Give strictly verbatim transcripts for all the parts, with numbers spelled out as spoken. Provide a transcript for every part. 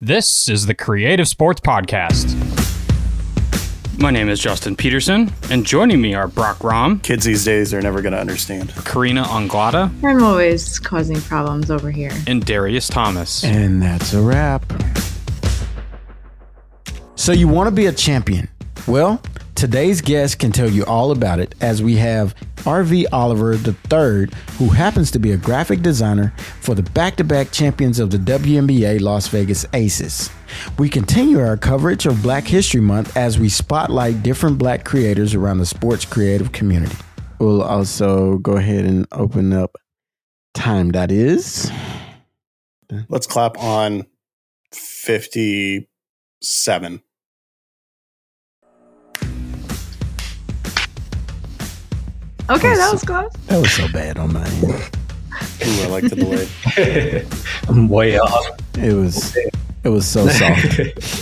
This is the Creative Sports Podcast. My name is Justin Peterson, and joining me are Brock Rom. Kids these days are never going to understand. Karina Anglada. I'm always causing problems over here. And Darius Thomas. And that's a wrap. So you want to be a champion? Well, today's guest can tell you all about it, as we have R V Oliver the third, who happens to be a graphic designer for the back-to-back champions of the W N B A Las Vegas Aces. We continue our coverage of Black History Month as we spotlight different Black creators around the sports creative community. We'll also go ahead and open up time. That is. Let's clap on fifty-seven. Okay, that that was was close. That was so bad on my end. Ooh, I like the delay. I'm way off. It was, it was so soft.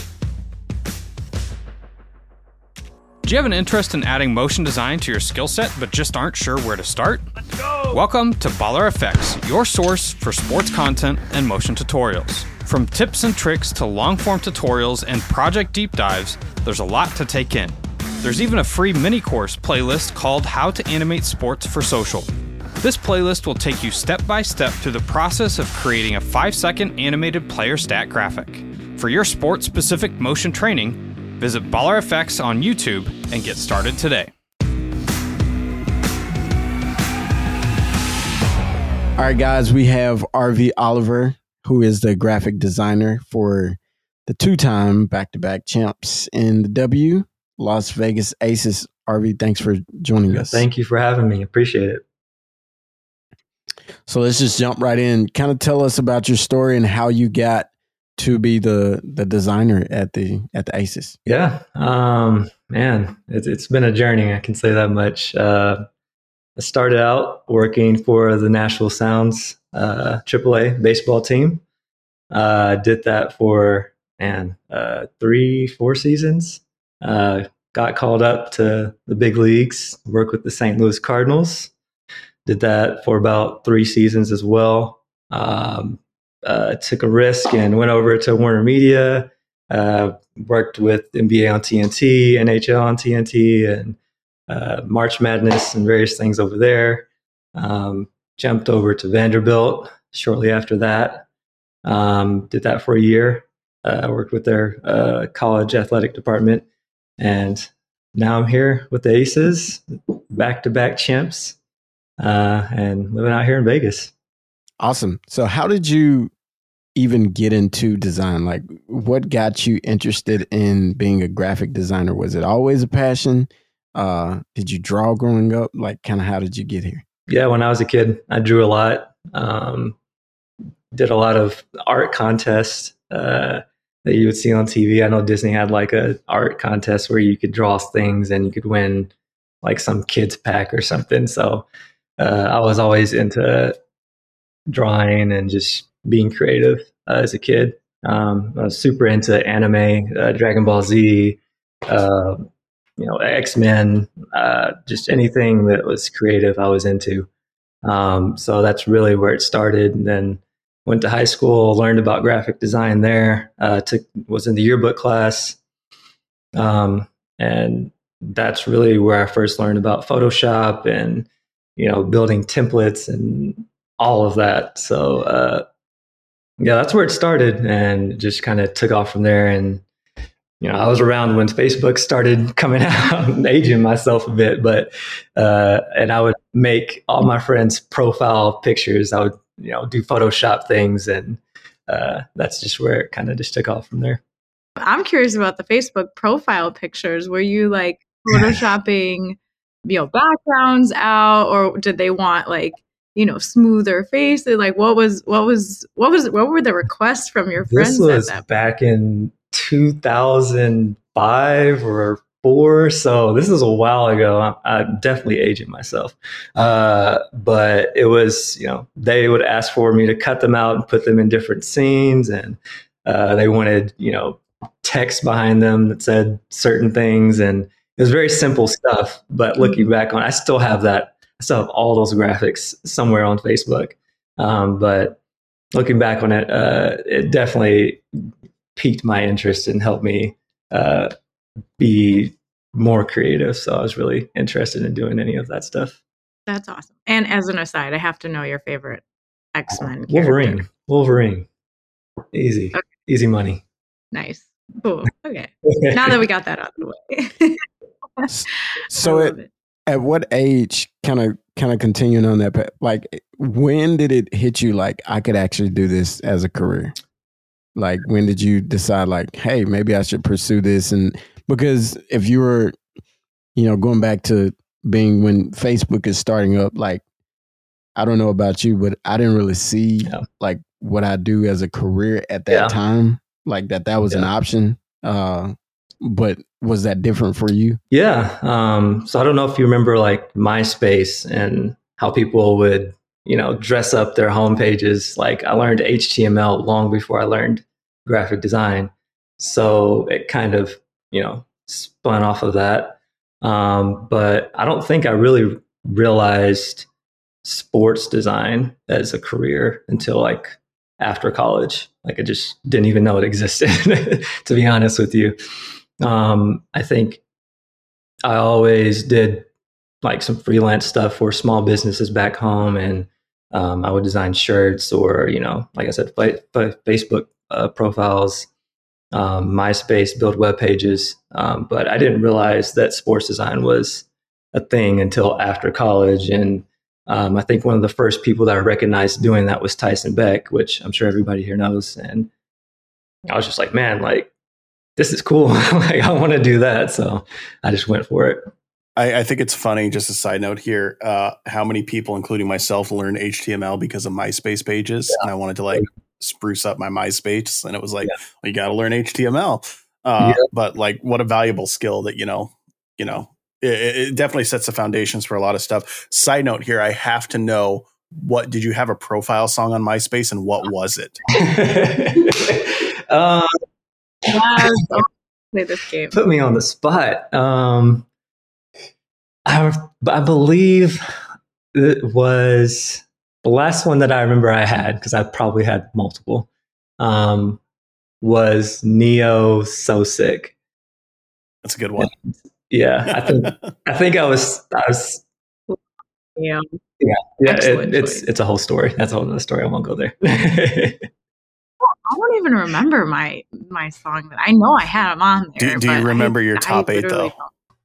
Do you have an interest in adding motion design to your skill set but just aren't sure where to start? Let's go! Welcome to Baller F X, your source for sports content and motion tutorials. From tips and tricks to long-form tutorials and project deep dives, there's a lot to take in. There's even a free mini-course playlist called How to Animate Sports for Social. This playlist will take you step by step through the process of creating a five second animated player stat graphic. For your sport-specific motion training, visit Baller F X on YouTube and get started today. All right, guys, we have R V Oliver, who is the graphic designer for the two-time back-to-back champs in the W, Las Vegas Aces. R V, thanks for joining us. Thank you for having me. Appreciate it. So let's just jump right in. Kind of tell us about your story and how you got to be the the designer at the at the Aces. Yeah, um, man, it's it's been a journey. I can say that much. Uh, I started out working for the Nashville Sounds uh, triple A baseball team. Uh, did that for man uh, three, four seasons. Uh, got called up to the big leagues. Worked with the Saint Louis Cardinals. Did that for about three seasons as well. Um, uh, took a risk and went over to Warner Media. Uh, worked with N B A on T N T, N H L on T N T, and uh, March Madness and various things over there. Um, jumped over to Vanderbilt shortly after that. Um, did that for a year. Uh, worked with their uh, college athletic department. And now I'm here with the Aces, back-to-back champs. Uh, and living out here in Vegas. Awesome. So how did you even get into design? Like, what got you interested in being a graphic designer? Was it always a passion? Uh, did you draw growing up? Like, kind of how did you get here? Yeah, when I was a kid, I drew a lot. Um, did a lot of art contests uh, that you would see on T V. I know Disney had like a art contest where you could draw things and you could win like some kids pack or something. So Uh, I was always into drawing and just being creative uh, as a kid. Um, I was super into anime, uh, Dragon Ball Z, uh, you know, X-Men, uh, just anything that was creative I was into. Um, so that's really where it started. And then went to high school, learned about graphic design there, uh, took, was in the yearbook class. Um, and that's really where I first learned about Photoshop and you know, building templates and all of that. So, uh, yeah, that's where it started and just kind of took off from there. And, you know, I was around when Facebook started coming out, and aging myself a bit, but, uh, and I would make all my friends' profile pictures. I would, you know, do Photoshop things. And, uh, that's just where it kind of just took off from there. I'm curious about the Facebook profile pictures. Were you like photoshopping you know, backgrounds out, or did they want like, you know, smoother faces? Like what was, what was, what was, what were the requests from your friends? This was at that back in two thousand five or four. So this is a while ago. I'm, I'm definitely aging myself. Uh, but it was, you know, they would ask for me to cut them out and put them in different scenes. And, uh, they wanted, you know, text behind them that said certain things. And it was very simple stuff, but looking back on it, I still have that. I still have all those graphics somewhere on Facebook. Um, but looking back on it, uh, it definitely piqued my interest and helped me uh, be more creative. So I was really interested in doing any of that stuff. That's awesome. And as an aside, I have to know your favorite X-Men Wolverine. character. Wolverine. Easy. Okay. Easy money. Nice. Cool. Okay. Now that we got that out of the way. So at, it. at what age, kind of kind of continuing on that, like when did it hit you like I could actually do this as a career? Like when did you decide like, hey, maybe I should pursue this? And because if you were, you know, going back to being when Facebook is starting up, like, I don't know about you, but I didn't really see yeah. like what I do as a career at that yeah. time, like that, that was yeah. an option. Uh, but was that different for you? Yeah. Um, so I don't know if you remember like MySpace and how people would, you know, dress up their home pages. Like I learned H T M L long before I learned graphic design. So it kind of, you know, spun off of that. Um, but I don't think I really realized sports design as a career until like after college. Like I just didn't even know it existed, to be honest with you. Um, I think I always did like some freelance stuff for small businesses back home. And um, I would design shirts or, you know, like I said, fa- fa- Facebook uh, profiles, um, MySpace, build web pages. Um, but I didn't realize that sports design was a thing until after college. And um, I think one of the first people that I recognized doing that was Tyson Beck, which I'm sure everybody here knows. And I was just like, man, like, this is cool. Like, I want to do that. So I just went for it. I, I think it's funny, just a side note here, uh, how many people, including myself, learned H T M L because of MySpace pages. Yeah. And I wanted to like spruce up my MySpace. And it was like, yeah. well, you got to learn H T M L. Uh, yeah. But like, what a valuable skill that, you know, you know, it, it definitely sets the foundations for a lot of stuff. Side note here, I have to know, what did you have a profile song on MySpace and what was it? um, yes, I'll play this game. Put me on the spot. Um, I, I believe it was the last one that I remember I had, because I probably had multiple, um, was Neo So Sick. That's a good one. Yeah, I think I think I was I was yeah yeah yeah. It, it's it's a whole story. That's a whole other story. I won't go there. I don't even remember my my song, that I know I had them on there. Do, do you remember I, your top eight though? Don't.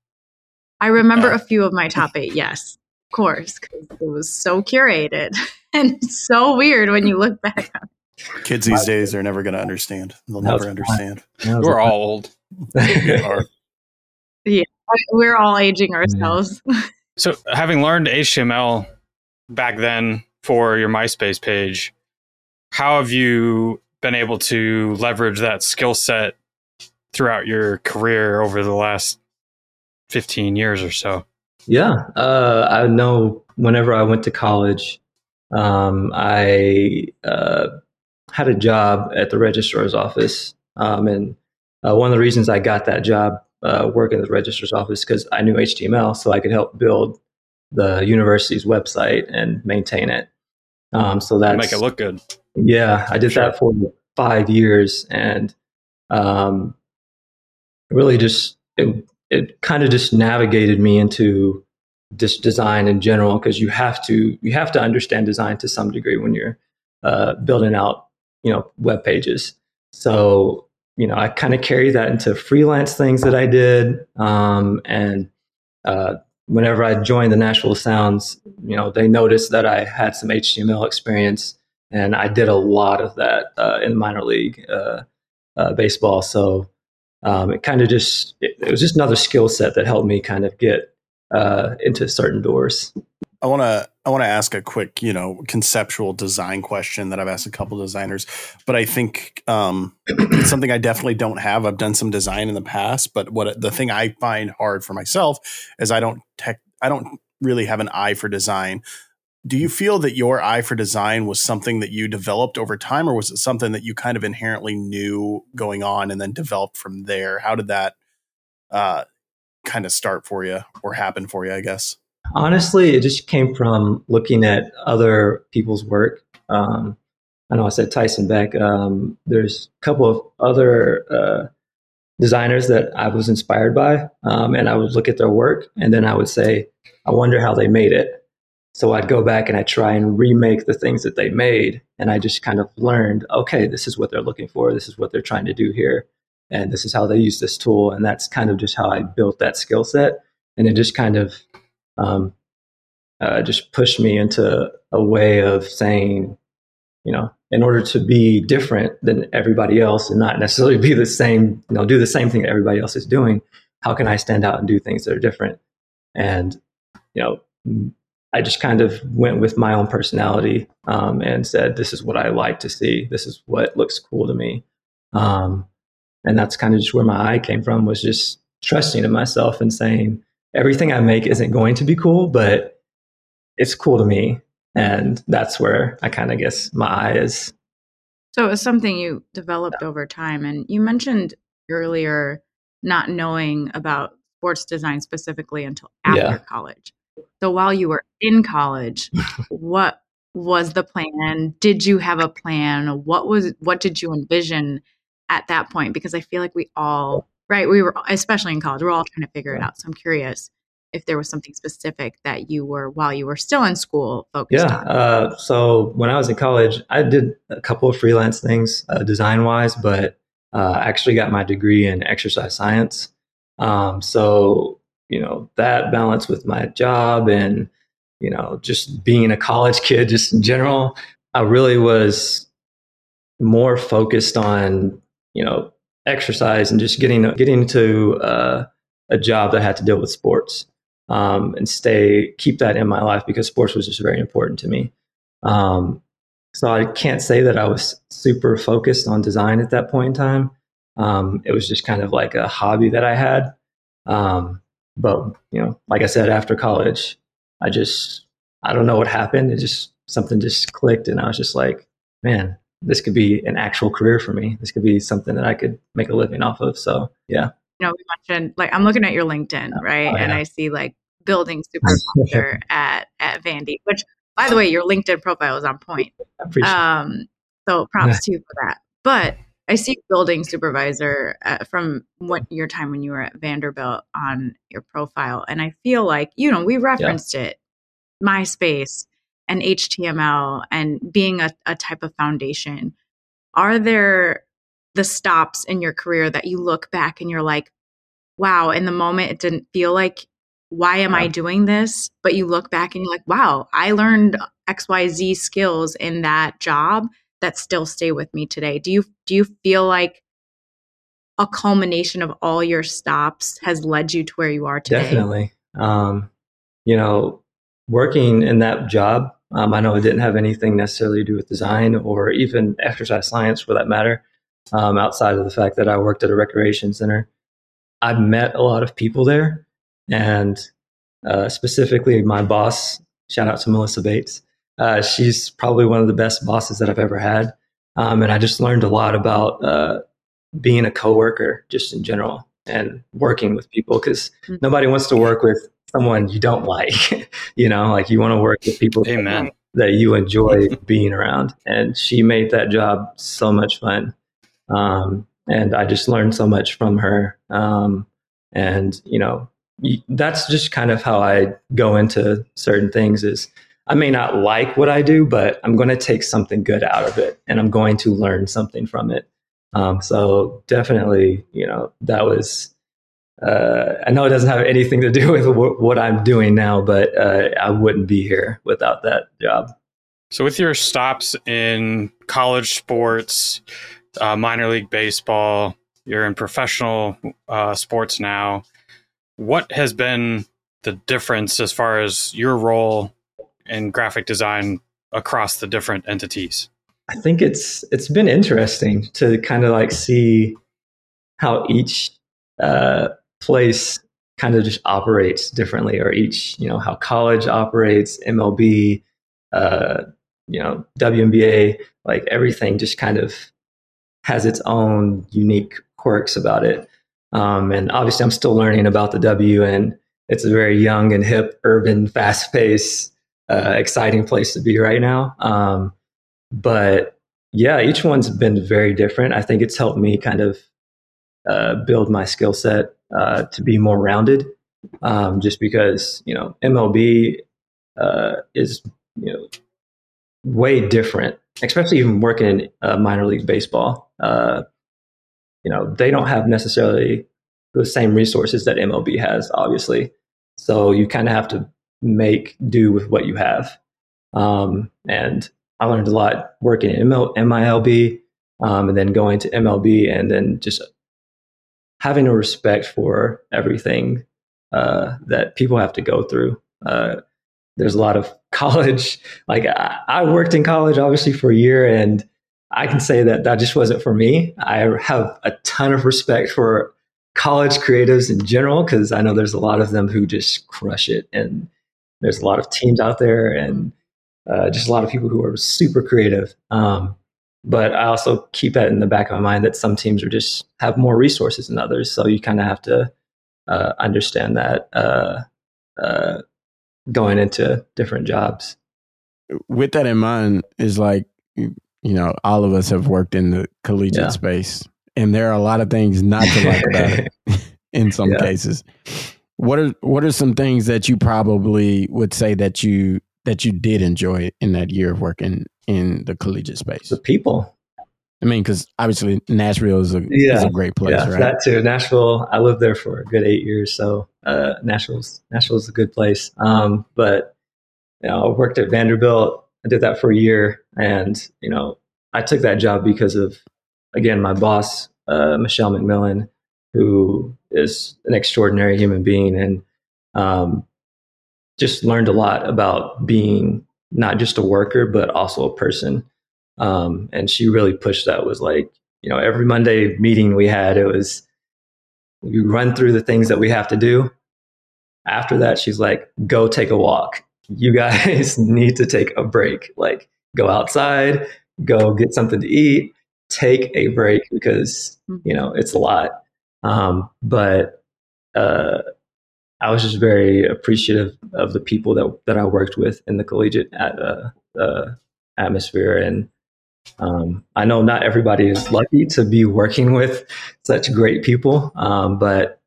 I remember uh, a few of my top eight. Yes, of course, because it was so curated and so weird when you look back on it. Kids these days are never going to understand. They'll never understand. We're all old. We are. Yeah, we're all aging ourselves. So having learned H T M L back then for your MySpace page, how have you been able to leverage that skill set throughout your career over the last fifteen years or so? Yeah, uh, I know whenever I went to college, um, I uh, had a job at the registrar's office. Um, and uh, one of the reasons I got that job uh, working at the registrar's office, because I knew H T M L, so I could help build the university's website and maintain it. Um, so that's make it look good. Yeah, I did sure. that for five years, and um, really just it, it kind of just navigated me into just design in general, because you have to you have to understand design to some degree when you're uh, building out, you know, web pages. So, you know, I kind of carry that into freelance things that I did, um, and uh, whenever I joined the Nashville Sounds, you know, they noticed that I had some H T M L experience, and I did a lot of that uh, in minor league uh, uh, baseball. So um, it kind of just, it, it was just another skill set that helped me kind of get uh, into certain doors. I want to, I want to ask a quick, you know, conceptual design question that I've asked a couple designers, but I think um, it's something I definitely don't have. I've done some design in the past, but what the thing I find hard for myself is I don't tech, I don't really have an eye for design. Do you feel that your eye for design was something that you developed over time, or was it something that you kind of inherently knew going on and then developed from there? How did that uh, kind of start for you or happen for you, I guess? Honestly, it just came from looking at other people's work. Um, I know I said Tyson Beck. Um, there's a couple of other uh, designers that I was inspired by, um, and I would look at their work, and then I would say, I wonder how they made it. So I'd go back and I try and remake the things that they made, and I just kind of learned, okay, this is what they're looking for, this is what they're trying to do here, and this is how they use this tool, and that's kind of just how I built that skill set, and it just kind of um, uh, just pushed me into a way of saying, you know, in order to be different than everybody else and not necessarily be the same, you know, do the same thing that everybody else is doing, how can I stand out and do things that are different? And, you know, I just kind of went with my own personality um, and said, this is what I like to see. This is what looks cool to me. Um, and that's kind of just where my eye came from, was just trusting in myself and saying, everything I make isn't going to be cool, but it's cool to me. And that's where I kind of guess my eye is. So it was something you developed over time. And you mentioned earlier not knowing about sports design specifically until after Yeah. college. So while you were in college, what was the plan? Did you have a plan? What was what did you envision at that point? Because I feel like we all, right, we were, especially in college, we're all trying to figure it out. So I'm curious if there was something specific that you were, while you were still in school, focused Yeah. on. Uh, so when I was in college, I did a couple of freelance things uh, design wise, but uh, I actually got my degree in exercise science. Um, so, you know, that balance with my job and, you know, just being a college kid, just in general, I really was more focused on, you know, exercise and just getting, getting to uh, a job that had to deal with sports. Um, and stay, keep that in my life, because sports was just very important to me. Um, so I can't say that I was super focused on design at that point in time. Um, it was just kind of like a hobby that I had. Um, but, you know, like I said, after college, I just, I don't know what happened. It just, something just clicked, and I was just like, man, this could be an actual career for me. This could be something that I could make a living off of. So, yeah. You know, we mentioned, like, I'm looking at your LinkedIn, right? Oh, yeah. And I see like building supervisor at, at Vandy, which, by the way, your LinkedIn profile is on point. I appreciate Um, so props to you for that. But I see building supervisor uh, from what your time when you were at Vanderbilt on your profile. And I feel like, you know, we referenced yeah. it, MySpace and H T M L and being a, a type of foundation. Are there the stops in your career that you look back and you're like, wow, in the moment it didn't feel like, why am yeah. I doing this? But you look back and you're like, wow, I learned X Y Z skills in that job that still stay with me today. Do you do you feel like a culmination of all your stops has led you to where you are today? Definitely. Um, you know, working in that job, um, I know it didn't have anything necessarily to do with design or even exercise science for that matter. Um, outside of the fact that I worked at a recreation center, I met a lot of people there, and uh, specifically my boss, shout out to Melissa Bates. Uh, she's probably one of the best bosses that I've ever had. Um, and I just learned a lot about uh, being a coworker just in general and working with people, because mm-hmm. nobody wants to work with someone you don't like, you know, like you want to work with people Amen. that you enjoy being around. And she made that job so much fun. Um, and I just learned so much from her. Um, and, you know, that's just kind of how I go into certain things is I may not like what I do, but I'm going to take something good out of it and I'm going to learn something from it. Um, so definitely, you know, that was, uh, I know it doesn't have anything to do with w- what I'm doing now, but uh, I wouldn't be here without that job. So with your stops in college sports, Uh, minor league baseball, you're in professional uh, sports now. What has been the difference as far as your role in graphic design across the different entities? I think it's it's been interesting to kind of like see how each uh, place kind of just operates differently, or each, you know, how college operates, M L B, uh, you know, W N B A, like everything just kind of has its own unique quirks about it. Um, and obviously I'm still learning about the W, and it's a very young and hip, urban, fast paced, uh, exciting place to be right now. Um, but yeah, each one's been very different. I think it's helped me kind of uh, build my skill set uh, to be more rounded. Um, just because, you know, M L B uh, is, you know, way different, especially even working in uh, minor league baseball. Uh, you know, they don't have necessarily the same resources that M L B has, obviously. So you kind of have to make do with what you have. Um, and I learned a lot working in M I L B um, and then going to M L B and then just having a respect for everything uh, that people have to go through. Uh, there's a lot of college, like I, I worked in college obviously for a year, and I can say that that just wasn't for me. I have a ton of respect for college creatives in general, because I know there's a lot of them who just crush it. And there's a lot of teams out there and uh, just a lot of people who are super creative. Um, but I also keep that in the back of my mind that some teams are just have more resources than others. So you kind of have to uh, understand that uh, uh, going into different jobs. With that in mind, is like, you know, all of us have worked in the collegiate yeah. space, and there are a lot of things not to like about it in some yeah. cases. What are what are some things that you probably would say that you that you did enjoy in that year of working in the collegiate space? The people. I mean, because obviously Nashville is a yeah. is a great place, yeah, right? That too. Nashville. I lived there for a good eight years, so uh, Nashville's Nashville's a good place. Um, but you know, I worked at Vanderbilt. I did that for a year, and you know, I took that job because of, again, my boss, uh, Michelle McMillan, who is an extraordinary human being, and um, just learned a lot about being not just a worker, but also a person. Um, and she really pushed that. Was like, you know, every Monday meeting we had, it was, we run through the things that we have to do. After that, she's like, go take a walk. You guys need to take a break. Like, go outside, go get something to eat, take a break, because, you know, it's a lot. Um, but uh, I was just very appreciative of the people that, that I worked with in the collegiate uh, uh, atmosphere. And um, I know not everybody is lucky to be working with such great people, um, but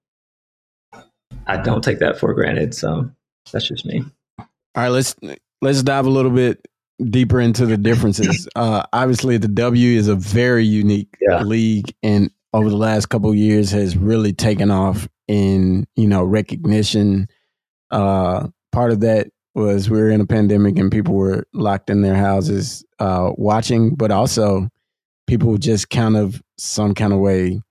I don't take that for granted. So that's just me. All right, let's let's dive a little bit deeper into the differences. Uh, obviously, the W is a very unique yeah. league, and over the last couple of years has really taken off in, you know, recognition. Uh, part of that was we were in a pandemic and people were locked in their houses uh, watching, but also people just kind of some kind of way.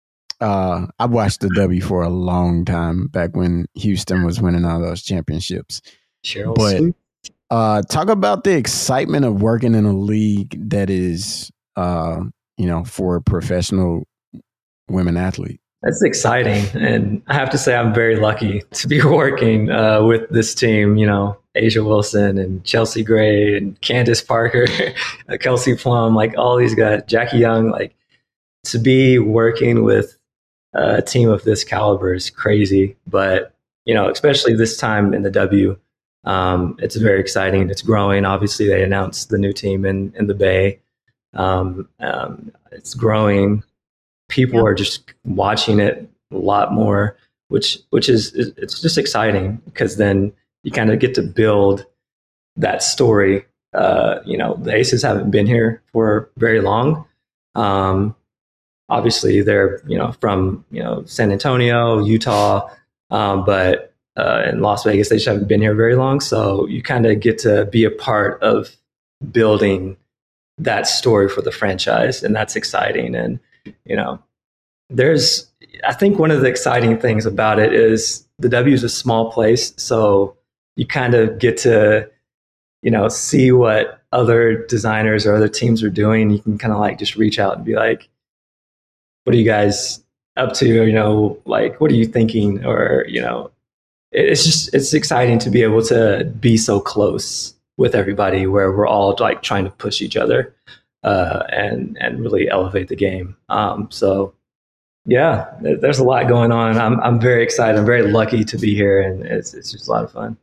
Uh, I watched the W for a long time back when Houston was winning all those championships. Cheryl but Sweet. Uh, talk about the excitement of working in a league that is, uh, you know, for a professional women athlete. That's exciting. And I have to say, I'm very lucky to be working uh, with this team, you know, Asia Wilson and Chelsea Gray and Candace Parker, Kelsey Plum, like all these guys, Jackie Young, like to be working with a team of this caliber is crazy. But, you know, especially this time in the W, Um, it's very exciting. It's growing. Obviously, they announced the new team in, in the Bay. Um, um, it's growing. People yeah. are just watching it a lot more, which which is it's just exciting, because then you kind of get to build that story. Uh, you know, the Aces haven't been here for very long. Um, obviously, they're you know from you know San Antonio, Utah, um, but Uh, in Las Vegas, they just haven't been here very long. So you kind of get to be a part of building that story for the franchise. And that's exciting. And, you know, there's, I think one of the exciting things about it is the W is a small place. So you kind of get to, you know, see what other designers or other teams are doing. You can kind of like just reach out and be like, what are you guys up to? You know, like, what are you thinking? Or, you know, it's just, it's exciting to be able to be so close with everybody, where we're all like trying to push each other uh, and, and really elevate the game. Um, so yeah, there's a lot going on. I'm, I'm very excited. I'm very lucky to be here, and it's, it's just a lot of fun.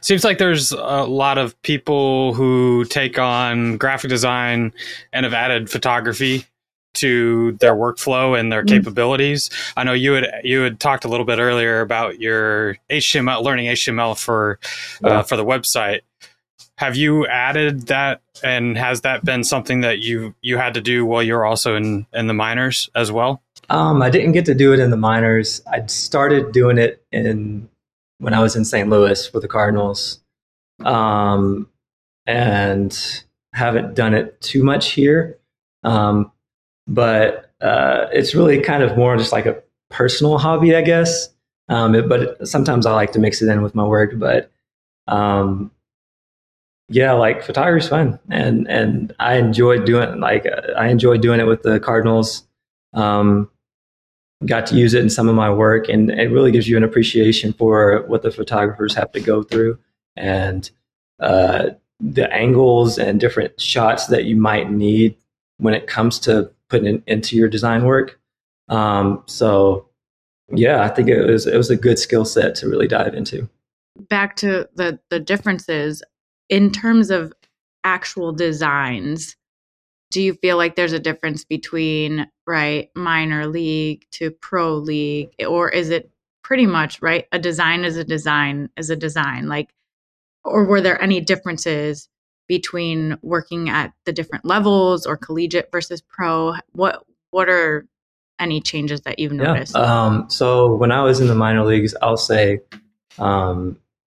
Seems like there's a lot of people who take on graphic design and have added photography to their workflow and their mm. capabilities. I know you had you had talked a little bit earlier about your H T M L, learning H T M L for uh, yeah. for the website. Have you added that, and has that been something that you you had to do while you're also in in the minors as well? Um, I didn't get to do it in the minors. I started doing it in when I was in Saint Louis for the Cardinals, um, and haven't done it too much here. Um, But uh, it's really kind of more just like a personal hobby, I guess. Um, it, but it, sometimes I like to mix it in with my work. But um, yeah, like photography is fun, and and I enjoy doing like I enjoy doing it with the Cardinals. Um, got to use it in some of my work, and it really gives you an appreciation for what the photographers have to go through, and uh, the angles and different shots that you might need when it comes to putting it into your design work. Um, so yeah, I think it was, it was a good skill set to really dive into. Back to the, the differences in terms of actual designs, do you feel like there's a difference between, right, minor league to pro league, or is it pretty much, right, a design is a design is a design, like, or were there any differences between working at the different levels or collegiate versus pro? What what are any changes that you've noticed? Yeah. Um, so when I was in the minor leagues, I'll say, um,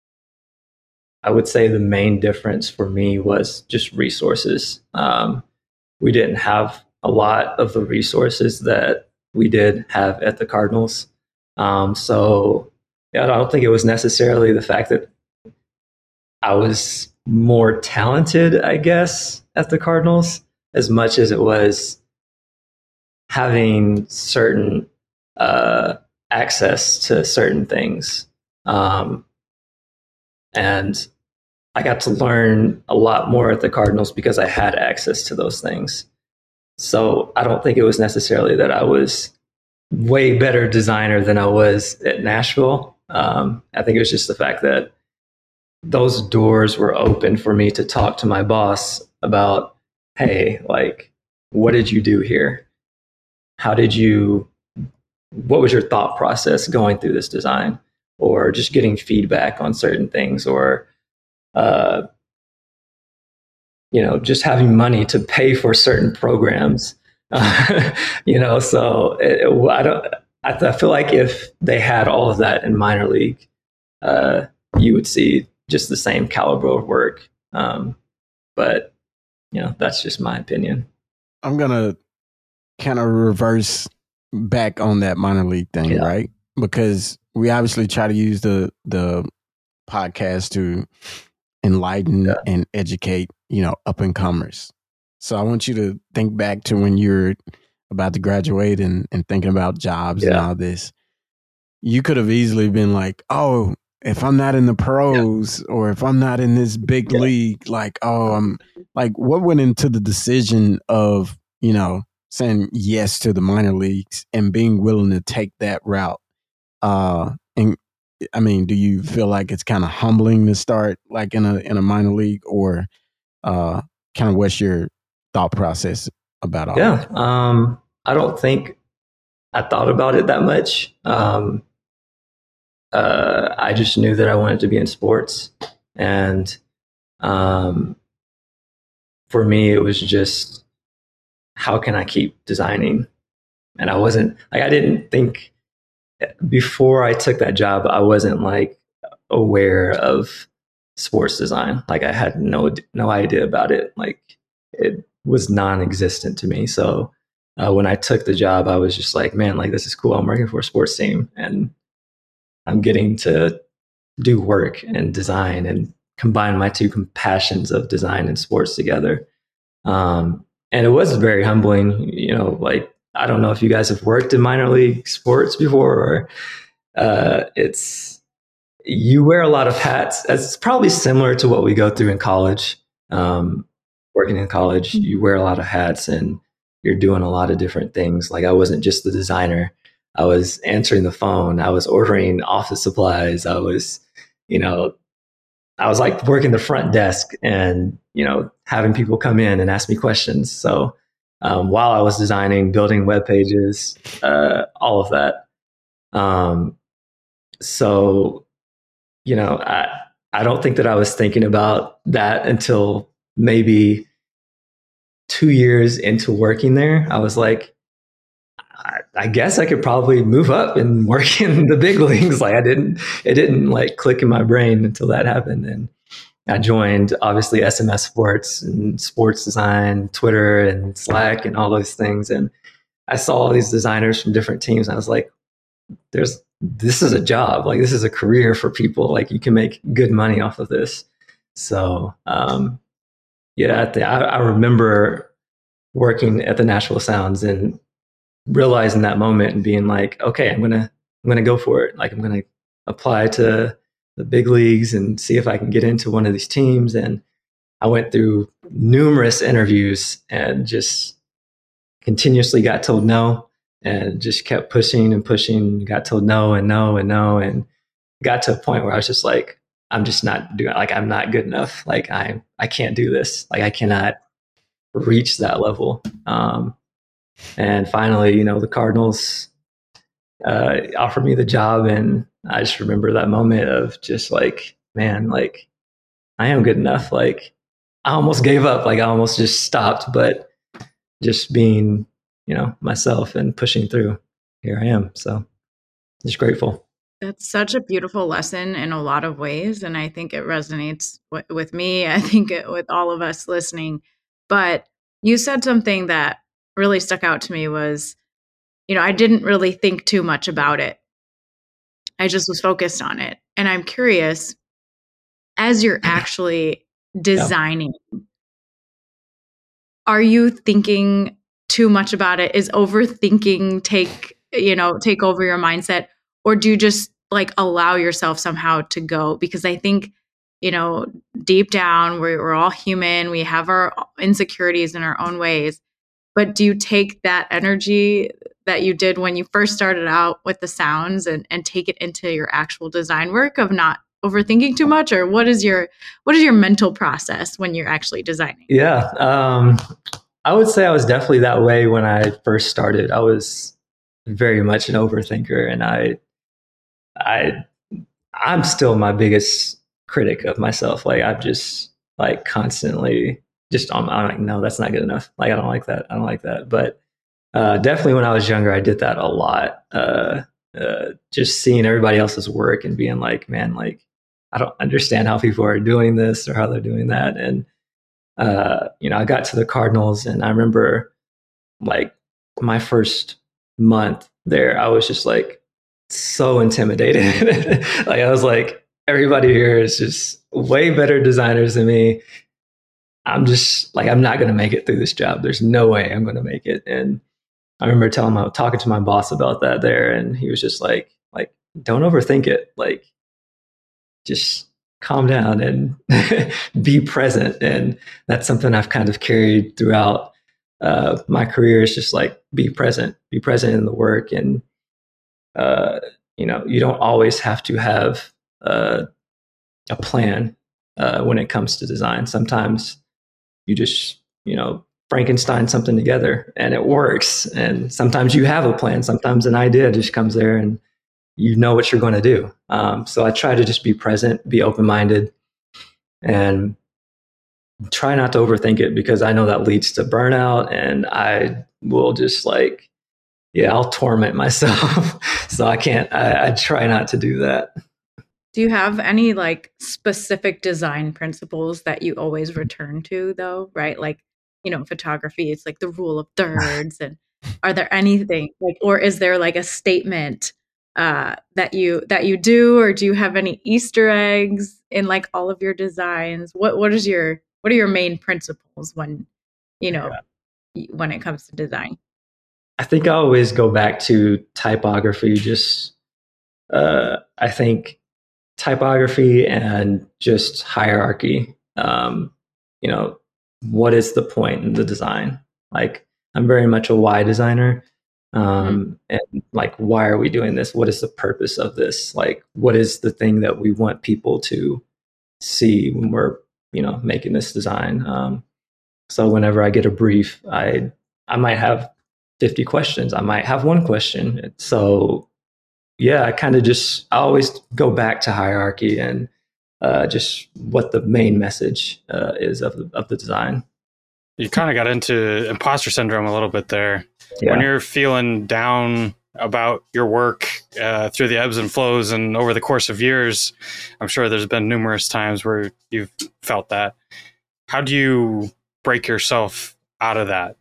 I would say the main difference for me was just resources. Um, we didn't have a lot of the resources that we did have at the Cardinals. Um, so yeah, I don't think it was necessarily the fact that I was more talented, I guess, at the Cardinals, as much as it was having certain uh, access to certain things. Um, and I got to learn a lot more at the Cardinals because I had access to those things. So I don't think it was necessarily that I was way better designer than I was at Nashville. Um, I think it was just the fact that those doors were open for me to talk to my boss about, hey, like, what did you do here? How did you, what was your thought process going through this design? Or just getting feedback on certain things, or, uh, you know, just having money to pay for certain programs, uh, you know, so it, I don't, I, I feel like if they had all of that in minor league, uh, you would see just the same caliber of work. Um, but, you know, that's just my opinion. I'm going to kind of reverse back on that minor league thing, yeah. right? Because we obviously try to use the, the podcast to enlighten yeah. and educate, you know, up and comers. So I want you to think back to when you're about to graduate and, and thinking about jobs yeah. and all this. You could have easily been like, oh, if I'm not in the pros yeah. or if I'm not in this big yeah. league, like, oh, I'm like, what went into the decision of, you know, saying yes to the minor leagues and being willing to take that route? Uh, and I mean, do you feel like it's kind of humbling to start like in a, in a minor league, or uh, kind of what's your thought process about all yeah, that? Um, I don't think I thought about it that much. Um, Uh, I just knew that I wanted to be in sports. And um, for me, it was just, how can I keep designing? And I wasn't, like, I didn't think, before I took that job, I wasn't like aware of sports design. Like, I had no, no idea about it. Like, it was non-existent to me. So uh, when I took the job, I was just like, man, like, this is cool. I'm working for a sports team, and I'm getting to do work and design and combine my two passions of design and sports together. Um, and it was very humbling, you know, like, I don't know if you guys have worked in minor league sports before, or uh, it's, you wear a lot of hats. It's probably similar to what we go through in college. Um, working in college, you wear a lot of hats and you're doing a lot of different things. Like, I wasn't just the designer. I was answering the phone. I was ordering office supplies. I was, you know, I was like working the front desk and, you know, having people come in and ask me questions. So um, while I was designing, building web pages, uh, all of that. Um, so, you know, I, I don't think that I was thinking about that until maybe two years into working there. I was like, I, I guess I could probably move up and work in the big leagues. Like I didn't, it didn't like click in my brain until that happened. And I joined obviously S M S Sports and sports design, Twitter and Slack and all those things. And I saw all these designers from different teams. And I was like, there's, this is a job. Like this is a career for people. Like you can make good money off of this. So, um, yeah, I, th- I, I remember working at the Nashville Sounds and realizing that moment and being like, okay, I'm going to, I'm going to go for it. Like I'm going to apply to the big leagues and see if I can get into one of these teams. And I went through numerous interviews and just continuously got told no, and just kept pushing and pushing, got told no and no and no. And got to a point where I was just like, I'm just not doing, like, I'm not good enough. Like I, I can't do this. Like I cannot reach that level. Um, and finally, you know, the Cardinals uh, offered me the job, and I just remember that moment of just like, man, like I am good enough. Like I almost gave up. Like I almost just stopped, but just being, you know, myself and pushing through, here I am. So just grateful. That's such a beautiful lesson in a lot of ways. And I think it resonates w- with me. I think it, with all of us listening. But you said something that really stuck out to me was, you know, I didn't really think too much about it. I just was focused on it. And I'm curious, as you're actually designing, yeah. Are you thinking too much about it? Is overthinking take, you know, take over your mindset? Or do you just like allow yourself somehow to go? Because I think, you know, deep down, we're, we're all human. We have our insecurities in our own ways. But do you take that energy that you did when you first started out with the sounds and, and take it into your actual design work of not overthinking too much? Or what is your what is your mental process when you're actually designing? Yeah, um, I would say I was definitely that way when I first started. I was very much an overthinker, and I, I, I'm still my biggest critic of myself. Like I'm just like constantly just I'm, I'm like, no, that's not good enough. Like I don't like that. I don't like that. But uh, definitely when I was younger, I did that a lot. Uh, uh, just seeing everybody else's work and being like, man, like I don't understand how people are doing this or how they're doing that. And uh, you know, I got to the Cardinals, and I remember like my first month there, I was just like so intimidated. Like I was like, everybody here is just way better designers than me. I'm just like, I'm not going to make it through this job. There's no way I'm going to make it. And I remember telling my, talking to my boss about that there. And he was just like, like, don't overthink it. Like, just calm down and be present. And that's something I've kind of carried throughout uh, my career. Is just like, be present, be present in the work. And, uh, you know, you don't always have to have uh, a plan uh, when it comes to design. Sometimes you just, you know, Frankenstein something together and it works. And sometimes you have a plan. Sometimes an idea just comes there and you know what you're going to do. Um, so I try to just be present, be open-minded, and try not to overthink it, because I know that leads to burnout, and I will just like, yeah, I'll torment myself. So I can't, I, I try not to do that. Do you have any like specific design principles that you always return to though? Right? Like, you know, photography, it's like the rule of thirds. And are there anything like, or is there like a statement uh, that you, that you do, or do you have any Easter eggs in like all of your designs? What, what is your, what are your main principles when, you know, yeah. when it comes to design? I think I always go back to typography. Just, uh, I think typography and just hierarchy. Um, you know, what is the point in the design? Like, I'm very much a why designer. Um, mm-hmm. And like, why are we doing this? What is the purpose of this? Like, what is the thing that we want people to see when we're, you know, making this design. Um, so whenever I get a brief, I I might have fifty questions. I might have one question. So yeah, I kind of just I always go back to hierarchy and uh, just what the main message uh, is of the, of the design. You kind of got into imposter syndrome a little bit there. Yeah. When you're feeling down about your work uh, through the ebbs and flows and over the course of years, I'm sure there's been numerous times where you've felt that. How do you break yourself out of that?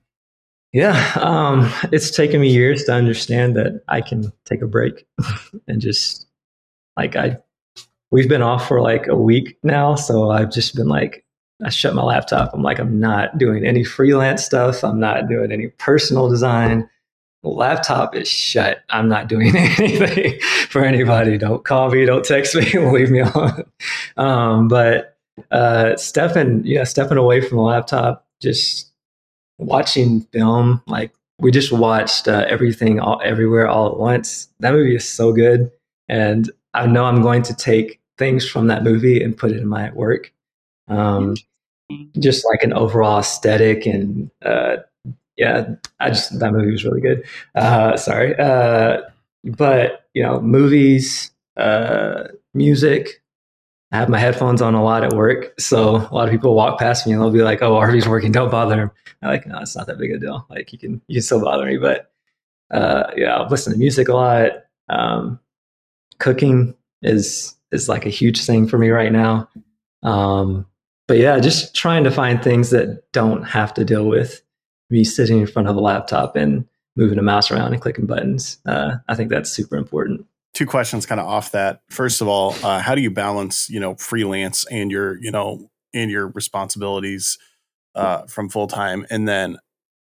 Yeah, um, it's taken me years to understand that I can take a break and just like I, we've been off for like a week now. So I've just been like, I shut my laptop. I'm like, I'm not doing any freelance stuff. I'm not doing any personal design. The laptop is shut. I'm not doing anything for anybody. Don't call me. Don't text me. Leave me alone. Um, but uh, stepping, yeah, stepping away from the laptop, just watching film. Like we just watched uh, Everything all, Everywhere All at Once. That movie is so good. And I know I'm going to take things from that movie and put it in my work. Um, just like an overall aesthetic and uh, yeah, I just, that movie was really good. Uh, sorry. Uh, but you know, movies, uh, music, I have my headphones on a lot at work. So a lot of people walk past me and they'll be like, oh, Harvey's working. Don't bother him. I'm like, no, it's not that big a deal. Like you can, you can still bother me. But uh, yeah, I'll listen to music a lot. Um, cooking is, is like a huge thing for me right now. Um, but yeah, just trying to find things that don't have to deal with me sitting in front of a laptop and moving a mouse around and clicking buttons. Uh, I think that's super important. Two questions kind of off that. First of all, uh, how do you balance, you know, freelance and your, you know, and your responsibilities uh, from full time? And then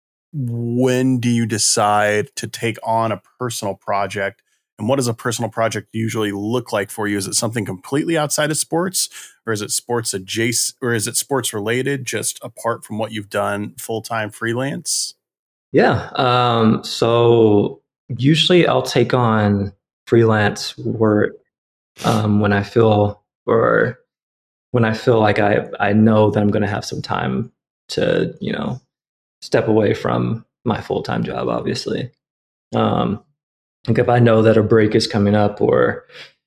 when do you decide to take on a personal project? And what does a personal project usually look like for you? Is it something completely outside of sports, or is it sports adjacent, or is it sports related, just apart from what you've done full time freelance? Yeah. Um, so usually I'll take on freelance work um, when I feel or when I feel like I, I know that I'm going to have some time to, you know, step away from my full-time job, obviously. Um, like if I know that a break is coming up or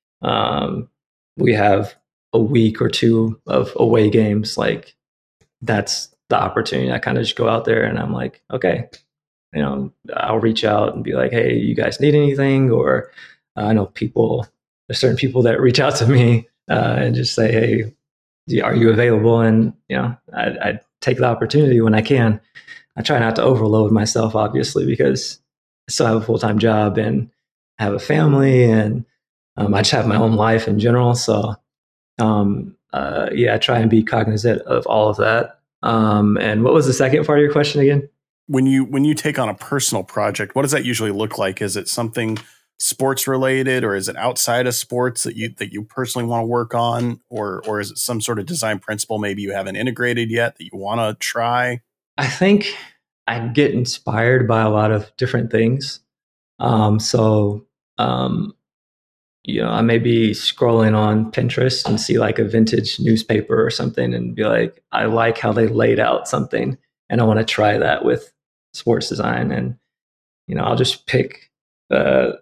um, we have a week or two of away games, like that's the opportunity. I kind of just go out there and I'm like, okay, you know, I'll reach out and be like, hey, you guys need anything? Or uh, I know people, there's certain people that reach out to me uh, and just say, hey, are you available? And, you know, I, I take the opportunity when I can. I try not to overload myself, obviously, because I still have a full-time job and I have a family and um, I just have my own life in general. So, um, uh, yeah, I try and be cognizant of all of that. Um, and what was the second part of your question again? When you when you take on a personal project, what does that usually look like? Is it something sports related, or is it outside of sports that you that you personally want to work on, or or is it some sort of design principle maybe you haven't integrated yet that you want to try? I think I get inspired by a lot of different things. Um, so, um, you know, I may be scrolling on Pinterest and see like a vintage newspaper or something and be like, I like how they laid out something and I want to try that with sports design. And, you know, I'll just pick a,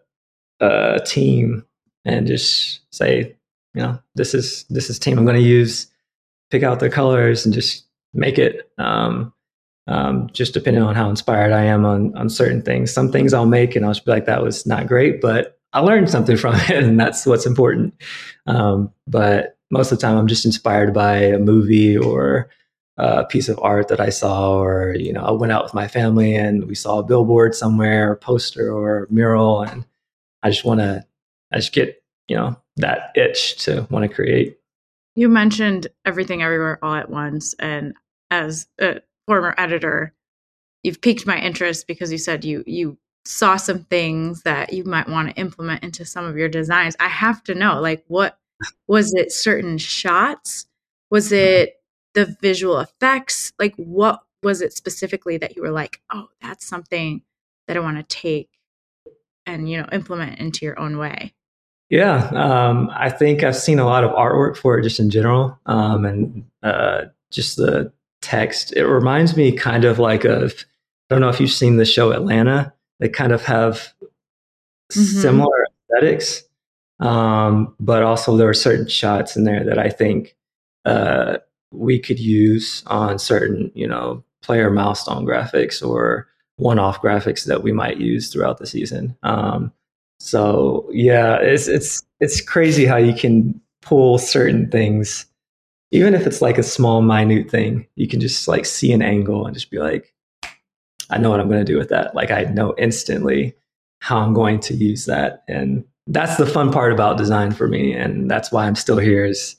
a team and just say, you know, this is, this is team I'm going to use, pick out their colors and just make it. Um, Um, just depending on how inspired I am on on certain things. Some things I'll make and I'll just be like, that was not great, but I learned something from it, and that's what's important. Um, but most of the time, I'm just inspired by a movie or a piece of art that I saw, or you know, I went out with my family and we saw a billboard somewhere, or poster or mural, and I just want to, I just get you know that itch to want to create. You mentioned Everything Everywhere All at Once, and as a former editor, you've piqued my interest because you said you you saw some things that you might want to implement into some of your designs. I have to know, like, what was it? Certain shots? Was it the visual effects? Like, what was it specifically that you were like, oh, that's something that I want to take and you know implement into your own way? Yeah, um, I think I've seen a lot of artwork for it just in general, um, and uh, just the text. It reminds me kind of like of, I don't know if you've seen the show Atlanta. They kind of have Mm-hmm. similar aesthetics, um, but also there are certain shots in there that I think uh, we could use on certain, you know, player milestone graphics or one-off graphics that we might use throughout the season. Um, so yeah, it's it's it's crazy how you can pull certain things, even if it's like a small, minute thing. You can just like see an angle and just be like, I know what I'm going to do with that. Like I know instantly how I'm going to use that, and that's the fun part about design for me, and that's why I'm still here. Is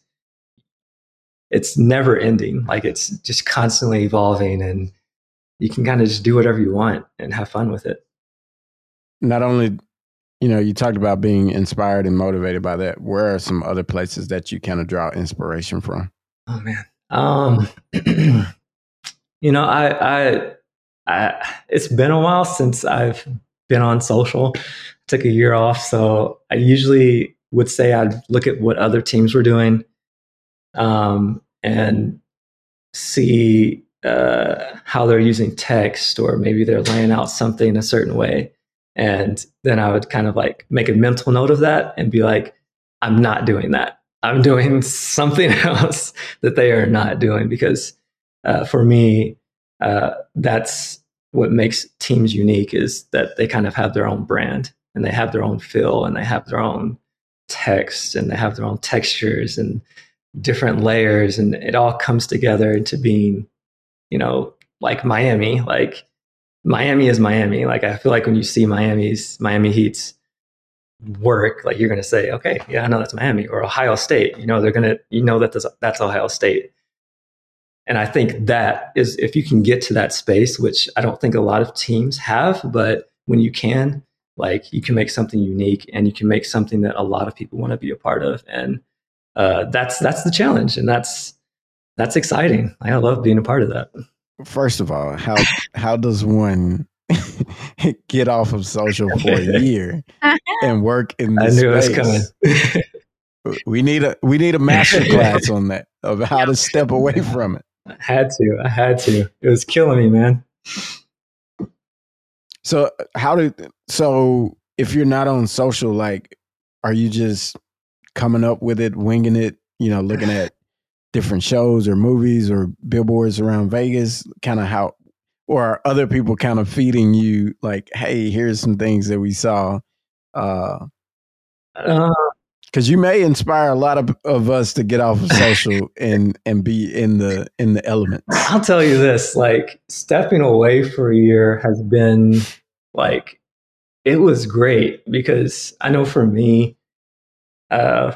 it's never ending. Like it's just constantly evolving, and you can kind of just do whatever you want and have fun with it. Not only, you know, you talked about being inspired and motivated by that. Where are some other places that you kind of draw inspiration from? Oh man, um, you know, I, I, I, it's been a while since I've been on social. I took a year off, so I usually would say I'd look at what other teams were doing, um, and see uh, how they're using text, or maybe they're laying out something a certain way. And then I would kind of like make a mental note of that and be like, I'm not doing that. I'm doing something else that they are not doing, because uh, for me, uh, that's what makes teams unique, is that they kind of have their own brand and they have their own feel and they have their own text and they have their own textures and different layers, and it all comes together into being, you know, like Miami. Like Miami is Miami. Like I feel like when you see Miami's Miami Heat's work, like you're going to say, okay, yeah, I know that's Miami. Or Ohio State, you know, they're going to, you know, that that's, that's Ohio State. And I think that is, if you can get to that space, which I don't think a lot of teams have, but when you can, like you can make something unique and you can make something that a lot of people want to be a part of. And uh, that's, that's the challenge. And that's, that's exciting. I love being a part of that. First of all, how, how does one get off of social for a year and work in this I knew space? it was coming. we need a, we need a master class on that, of how to step away from it. I had to, I had to, it was killing me, man. So how do, so if you're not on social, like, are you just coming up with it, winging it, you know, looking at different shows or movies or billboards around Vegas, kind of how, or are other people kind of feeding you like, hey, here's some things that we saw? Uh, uh, Because you may inspire a lot of, of us to get off of social and and be in the in the elements. I'll tell you this, like stepping away for a year has been like, it was great, because I know for me, uh,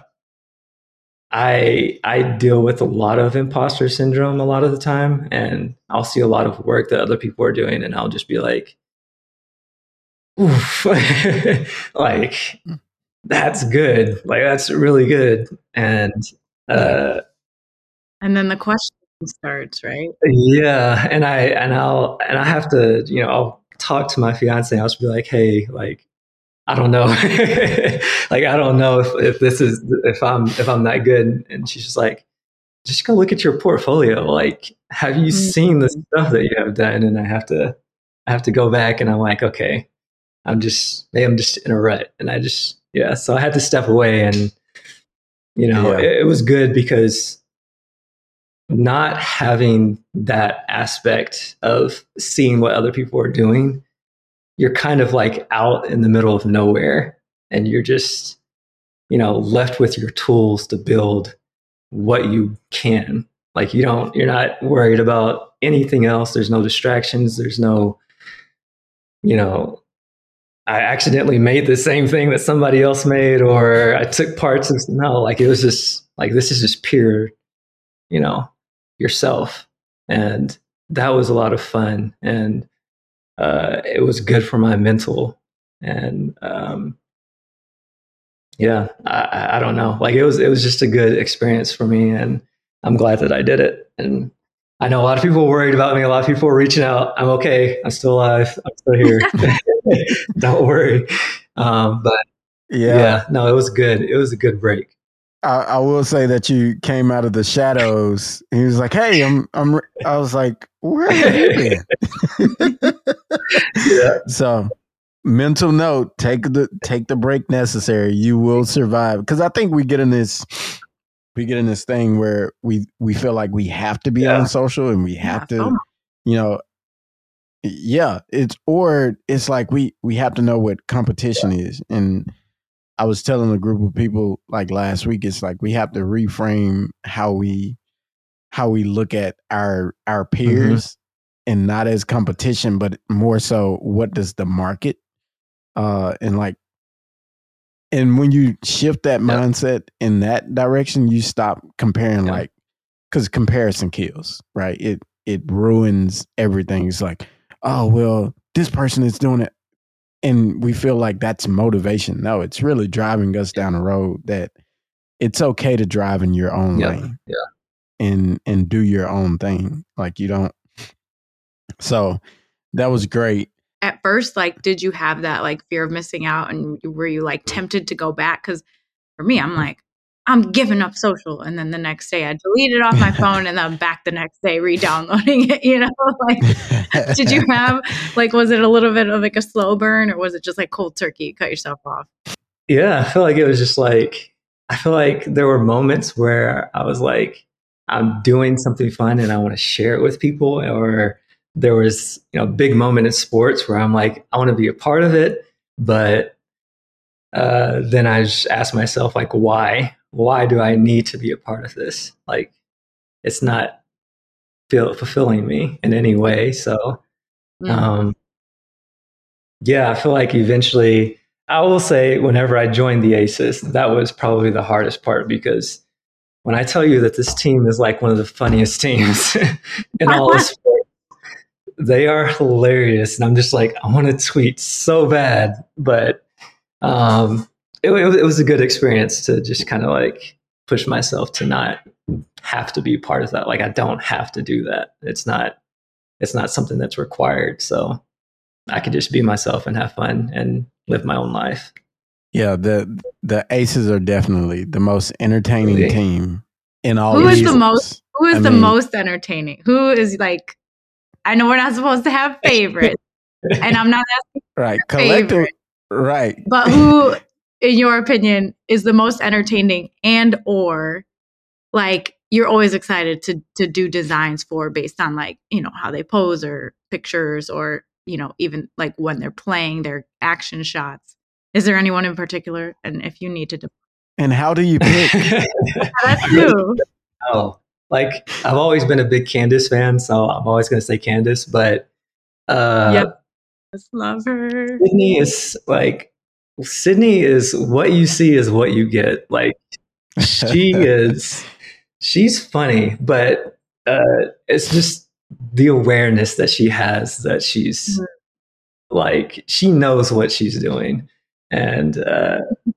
I I deal with a lot of imposter syndrome a lot of the time, and I'll see a lot of work that other people are doing, and I'll just be like, oof, like. That's good. Like, that's really good. And, uh, and then the question starts, right? Yeah. And I, and I'll, and I have to, you know, I'll talk to my fiance. I'll just be like, hey, like, I don't know. Like, I don't know if, if this is, if I'm, if I'm that good. And she's just like, just go look at your portfolio. Like, have you mm-hmm. seen the stuff that you have done? And I have to, I have to go back, and I'm like, okay, I'm just, maybe I'm just in a rut. And I just, yeah, so I had to step away, and, you know, yeah. it, it was good, because not having that aspect of seeing what other people are doing, you're kind of like out in the middle of nowhere, and you're just, you know, left with your tools to build what you can. Like you don't, you're not worried about anything else. There's no distractions. There's no, you know, I accidentally made the same thing that somebody else made, or I took parts of, no, like it was just like, this is just pure, you know, yourself. And that was a lot of fun. And uh, it was good for my mental. And um, yeah, I, I don't know. Like it was, it was just a good experience for me. And I'm glad that I did it. And I know a lot of people were worried about me. A lot of people were reaching out. I'm okay. I'm still alive. I'm still here. Don't worry. Um, but Yeah. yeah, no, it was good. It was a good break. I, I will say that you came out of the shadows. He was like, "Hey, I'm, I'm." I was like, "Where have you been?" Yeah. So, mental note: take the take the break necessary. You will survive. Because I think we get in this, we get in this thing where we we feel like we have to be Yeah. on social and we have Yeah, to, FOMO. you know, yeah. It's or it's like we we have to know what competition is. And I was telling a group of people like last week, it's like we have to reframe how we how we look at our our peers and not as competition, but more so what does the market uh and like and when you shift that Yep. mindset in that direction, you stop comparing Yeah. like because comparison kills, right? It it ruins everything. It's like, oh well, this person is doing it. And we feel like that's motivation. No, it's really driving us down a road that it's okay to drive in your own Yep. lane Yeah. and and do your own thing. Like you don't. So that was great. At first, like, did you have that like fear of missing out, and were you like tempted to go back? Because for me, I'm like, I'm giving up social, and then the next day I delete it off my phone, and then back the next day re-downloading it. You know, like, did you have like, was it a little bit of like a slow burn, or was it just like cold turkey, cut yourself off? Yeah, I feel like it was just like, I feel like there were moments where I was like, I'm doing something fun and I want to share it with people. Or there was, you know, a big moment in sports where I'm like, I want to be a part of it. But uh, then I just asked myself, like, why? Why do I need to be a part of this? Like, it's not feel fulfilling me in any way. So, Mm. um, yeah, I feel like eventually, I will say, whenever I joined the Aces, that was probably the hardest part, because when I tell you that this team is like one of the funniest teams in all of sports, they are hilarious. And I'm just like, I want to tweet so bad. But um, it, it was a good experience to just kind of like push myself to not have to be part of that. Like, I don't have to do that. It's not, it's not something that's required. So I could just be myself and have fun and live my own life. Yeah, the the Aces are definitely the most entertaining Really? team in all. Who is leagues. the most? Who is I the mean- most entertaining? Who is like? I know we're not supposed to have favorites, and I'm not asking, Right, collective. favorite. Right, but who, in your opinion, is the most entertaining, and or like you're always excited to to do designs for based on like, you know, how they pose or pictures, or, you know, even like when they're playing their action shots. Is there anyone in particular? And if you need to, and how do you pick? that's you. Oh, like I've always been a big Candace fan, so I'm always going to say Candace. But uh, Yep. Just love her. Sydney is like, Sydney is what you see is what you get. Like, she is, she's funny, but uh, it's just the awareness that she has, that she's Mhm. like, she knows what she's doing. And uh,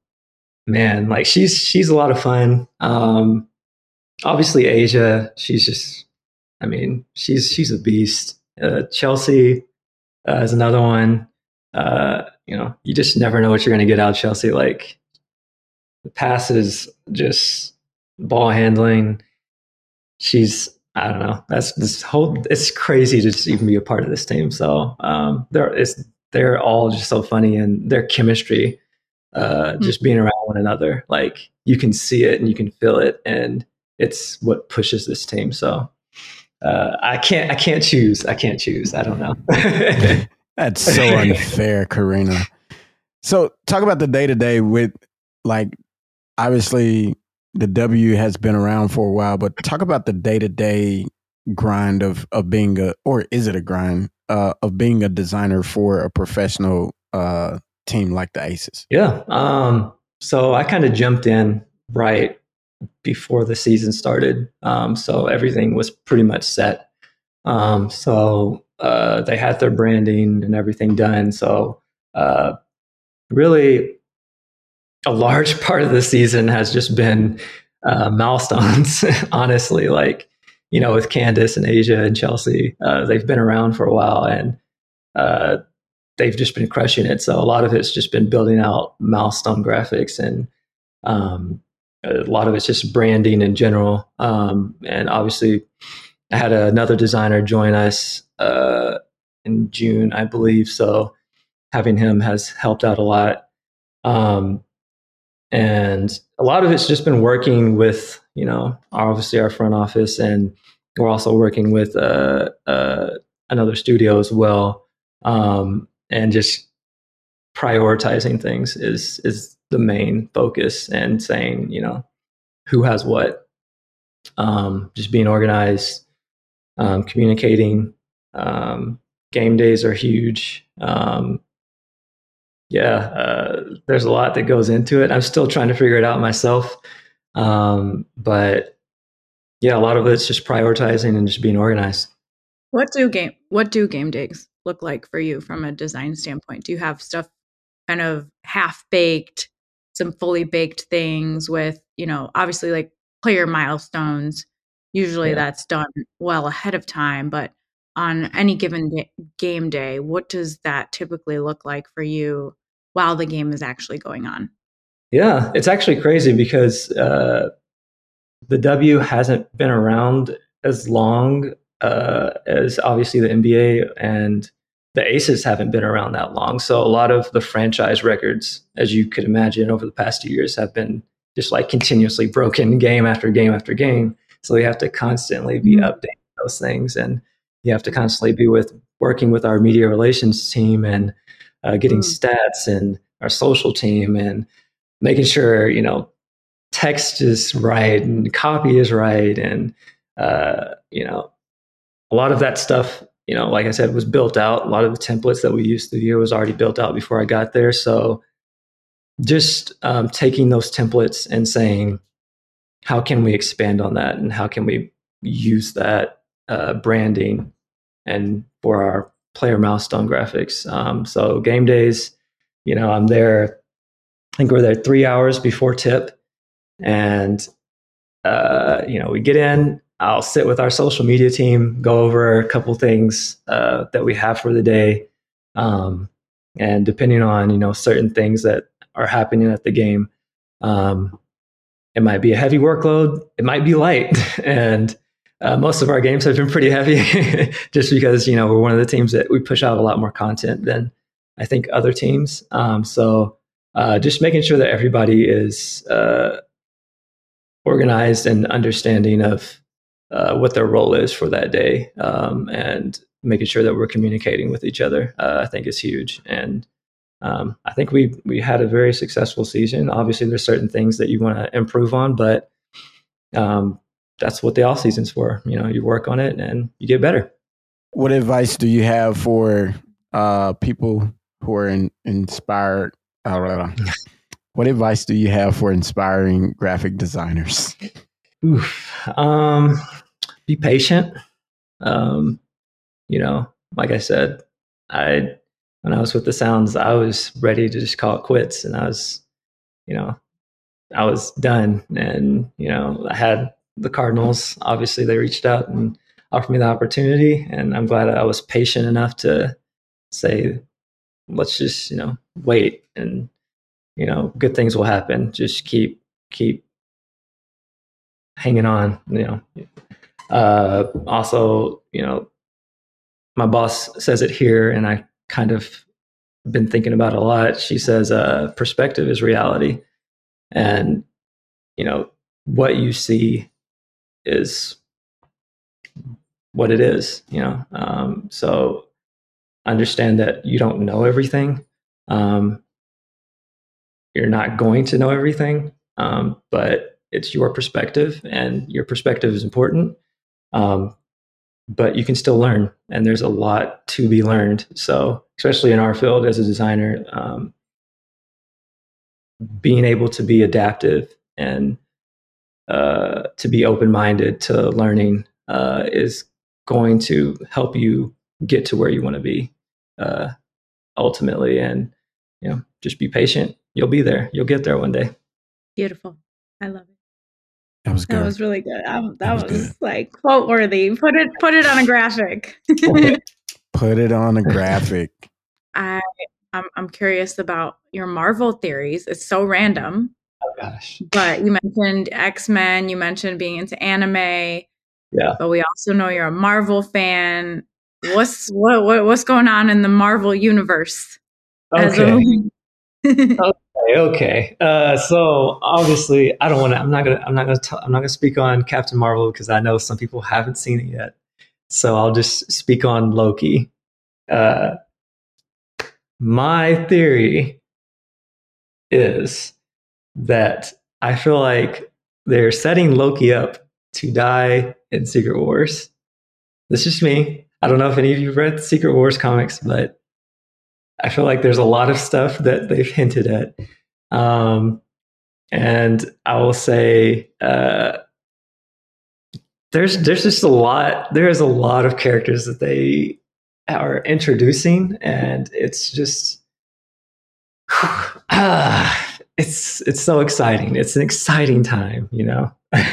man, like she's she's a lot of fun. Um, obviously, Asia, she's just, I mean, she's she's a beast. Uh, Chelsea uh, is another one. Uh, you know, you just never know what you're going to get out of Chelsea. Like, the passes, just ball handling. She's, I don't know. That's this whole. It's crazy to just even be a part of this team. So um, they're it's they're all just so funny, and their chemistry, uh, just being around one another, like you can see it and you can feel it, and it's what pushes this team. So uh, I can't I can't choose. I can't choose. I don't know. That's so unfair, Karina. So talk about the day to day with, like, obviously the W has been around for a while, but talk about the day to day grind of of being a, or is it a grind uh, of being a designer for a professional uh, team like the Aces? Yeah. Um, so I kind of jumped in right before the season started. Um, so everything was pretty much set. Um, so uh, they had their branding and everything done. So uh, really, a large part of the season has just been uh, milestones, honestly. Like, you know, with Candace and Asia and Chelsea, uh, they've been around for a while, and uh, they've just been crushing it. So a lot of it's just been building out milestone graphics, and um, a lot of it's just branding in general. Um, and obviously, I had another designer join us uh, in June, I believe. So having him has helped out a lot. Um, and a lot of it's just been working with, you know, obviously our front office, and we're also working with uh, uh, another studio as well. Um, and just prioritizing things is is the main focus, and saying, you know, who has what. Um, just being organized, um, communicating. Um, game days are huge. Um, yeah, uh, there's a lot that goes into it. I'm still trying to figure it out myself. Um, but yeah, a lot of it's just prioritizing and just being organized. What do game what do game days look like for you from a design standpoint? Do you have stuff kind of half baked, some fully baked things with, you know, obviously like player milestones? Usually Yeah. that's done well ahead of time, but on any given ga- game day, what does that typically look like for you while the game is actually going on? Yeah, it's actually crazy because uh, the W hasn't been around as long uh, as obviously the N B A, and the Aces haven't been around that long. So a lot of the franchise records, as you could imagine, over the past two years have been just like continuously broken game after game after game. So you have to constantly be Mhm. updating those things, and you have to constantly be with working with our media relations team, and uh, getting Mm. stats, and our social team, and making sure, you know, text is right and copy is right. And, uh, you know, a lot of that stuff, you know, like I said, was built out. A lot of the templates that we used through the year was already built out before I got there. So just um, taking those templates and saying, how can we expand on that? And how can we use that uh, branding and for our player milestone graphics? Um, so game days, you know, I'm there, I think we're there three hours before tip. And, uh, you know, we get in, I'll sit with our social media team, go over a couple things uh, that we have for the day. Um, and depending on, you know, certain things that are happening at the game, um, it might be a heavy workload, it might be light. And uh, most of our games have been pretty heavy just because, you know, we're one of the teams that we push out a lot more content than I think other teams. Um, so uh, just making sure that everybody is uh, organized and understanding of uh, what their role is for that day, um, and making sure that we're communicating with each other, uh, I think is huge. And um, I think we we had a very successful season. Obviously, there's certain things that you want to improve on, but um, that's what the off season's for. You know, you work on it and you get better. What advice do you have for uh, people who are in, inspired? Uh, what advice do you have for inspiring graphic designers? Oof. Um, be patient. Um, you know, like I said, I when I was with the Sounds, I was ready to just call it quits, and I was, you know, I was done. And you know, I had the Cardinals. Obviously, they reached out and offered me the opportunity, and I'm glad I was patient enough to say, let's just, you know, wait, and you know, good things will happen. Just keep keep hanging on. You know. Uh, also, you know, my boss says it here, and I kind of been thinking about it a lot. She says, uh, perspective is reality. And, you know, what you see is what it is, you know? Um, so understand that you don't know everything. Um, you're not going to know everything, um, but it's your perspective, and your perspective is important. Um, but you can still learn, and there's a lot to be learned. So especially in our field as a designer, um, being able to be adaptive and uh, to be open-minded to learning uh, is going to help you get to where you want to be uh, ultimately. And, you know, just be patient. You'll be there. You'll get there one day. Beautiful. I love it. That was good. That was really good. Um, that, That was was, good. like quote worthy. Put it put it on a graphic. Put it on a graphic. I I'm, I'm curious about your Marvel theories. It's so random. Oh gosh. But you mentioned X-Men, you mentioned being into anime. Yeah. But we also know you're a Marvel fan. What's what, what what's going on in the Marvel universe? Okay. okay. Okay. Uh, so obviously, I don't want to. I'm not gonna. I'm not gonna. T- I'm not gonna speak on Captain Marvel because I know some people haven't seen it yet. So I'll just speak on Loki. Uh, my theory is that I feel like they're setting Loki up to die in Secret Wars. This is just me. I don't know if any of you read the Secret Wars comics, but I feel like there's a lot of stuff that they've hinted at. Um, and I will say uh, there's there's just a lot. There's a lot of characters that they are introducing, and it's just ah, it's it's so exciting. It's an exciting time, you know.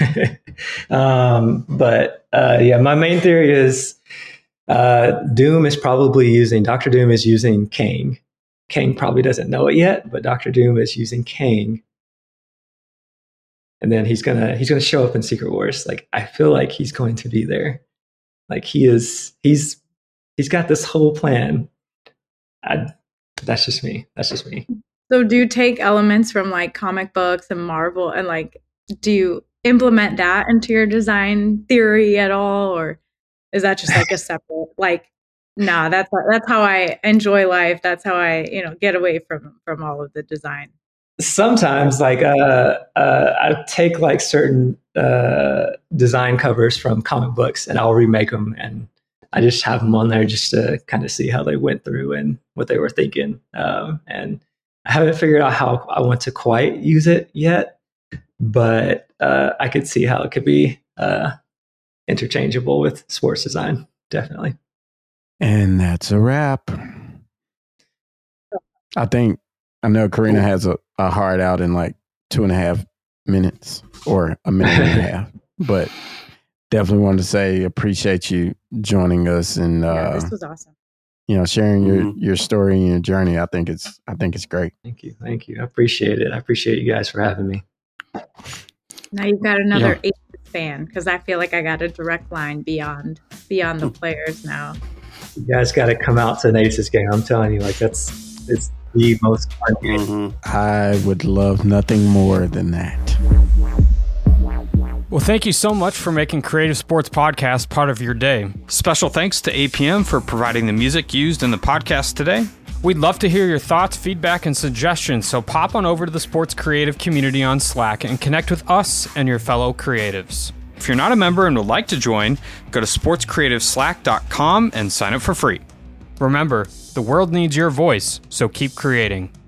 um, but uh, yeah, my main theory is uh, Doom is probably using Doctor Doom is using Kang. Kang probably doesn't know it yet, but Doctor Doom is using Kang, and then he's gonna he's gonna show up in Secret Wars. Like I feel like he's going to be there. Like he is he's he's got this whole plan. I, that's just me. That's just me. So do you take elements from like comic books and Marvel and like do you implement that into your design theory at all, or is that just like a separate like nah, that's that's how I enjoy life. That's how I, you know, get away from from all of the design. Sometimes like uh, uh, I take like certain uh, design covers from comic books and I'll remake them, and I just have them on there just to kind of see how they went through and what they were thinking. Um, and I haven't figured out how I want to quite use it yet, but uh, I could see how it could be uh, interchangeable with sports design. Definitely. And that's a wrap. I think, I know Karina has a, a hard out in like two and a half minutes or a minute and a half, but definitely wanted to say appreciate you joining us and uh, yeah, this was awesome. You know, sharing your, Mm-hmm. your story and your journey. I think it's I think it's great. Thank you, thank you. I appreciate it. I appreciate you guys for having me. Now you've got another Yeah. Aces fan because I feel like I got a direct line beyond beyond the players now. You guys got to come out to an Aces game. I'm telling you, like that's it's the most fun game. Mm-hmm. I would love nothing more than that. Well, thank you so much for making Creative Sports Podcast part of your day. Special thanks to A P M for providing the music used in the podcast today. We'd love to hear your thoughts, feedback, and suggestions, so pop on over to the Sports Creative community on Slack and connect with us and your fellow creatives. If you're not a member and would like to join, go to sports creative slack dot com and sign up for free. Remember, the world needs your voice, so keep creating.